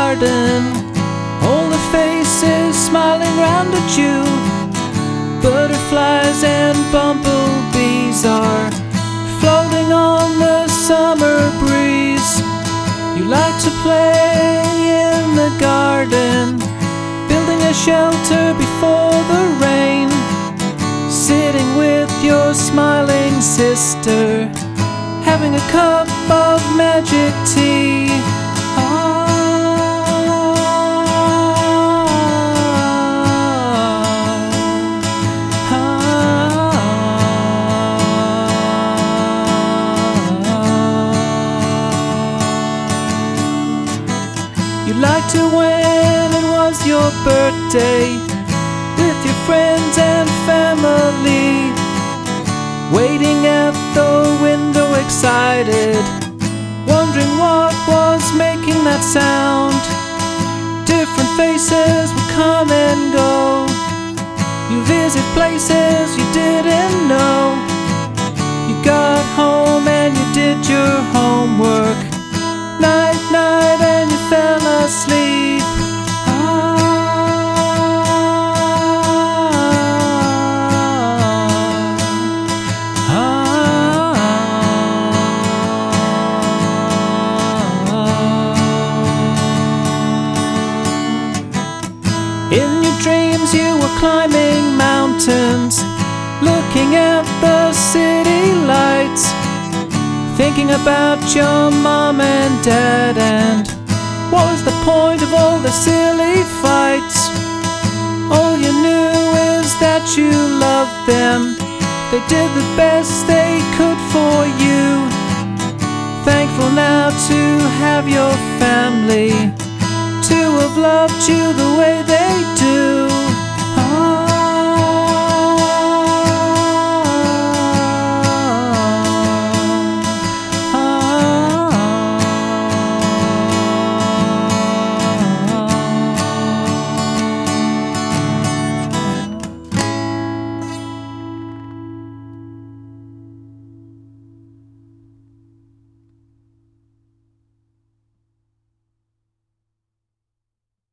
garden, all the faces smiling round at you. Butterflies and bumblebees are floating on the summer breeze. You like to play in the garden, building a shelter before the rain, sitting with your smiling sister, having a cup of magic tea. You liked it when it was your birthday, with your friends and family, waiting at the window excited, wondering what was making that sound. Different faces would come and go. You visit places you didn't know. You got home and you did your homework. Night, night, and you fell asleep. In your dreams you were climbing mountains, looking at the city lights, thinking about your mom and dad, and what was the point of all the silly fights? All you knew is that you loved them. They did the best they could for you. Thankful now to have your family, to have loved you the way they do.